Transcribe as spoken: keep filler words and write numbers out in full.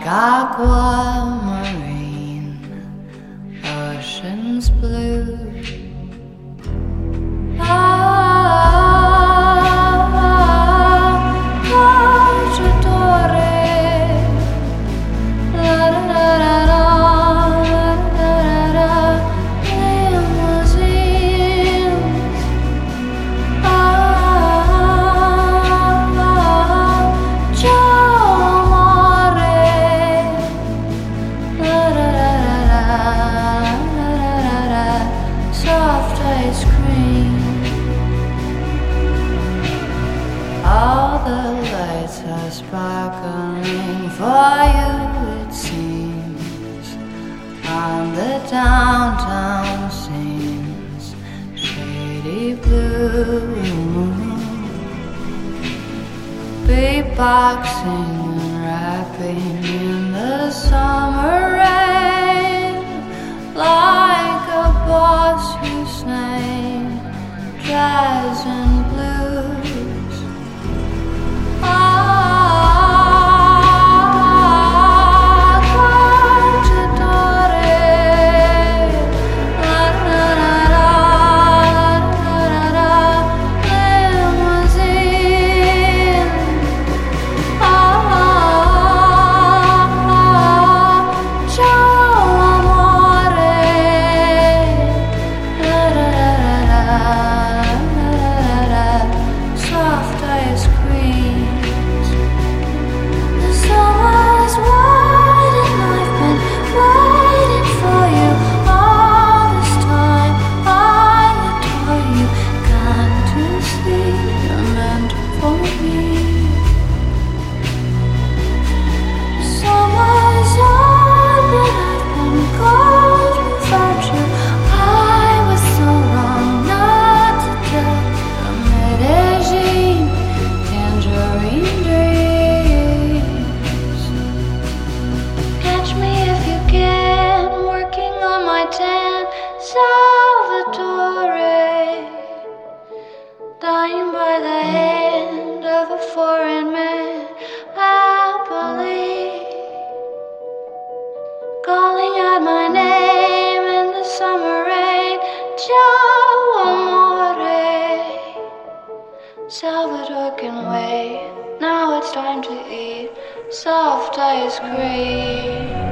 aquamarine, ocean's blue. Soft ice cream. All the lights are sparkling for you, it seems. On the downtown scenes, shady blue. Beatboxing and rapping in the summer rain, like a boss whose name jazz and blues. Ah, cacciatore, la la la la la la la, limousine. Ah, ciao amore. Soft ice creams. The summer's wide and I've been waiting for you all this time. I adore you, gone to sleep, you're meant for me. The summer's on, but I've been cold without you. I was so wrong not to tell the Medellin tangerine dreams. Catch me if you can, working on my tan Salvatore, dying by the hand of a foreign man, happily calling out my name in the summer rain. Ciao amore. Salvador can wait. Now it's time to eat soft ice cream.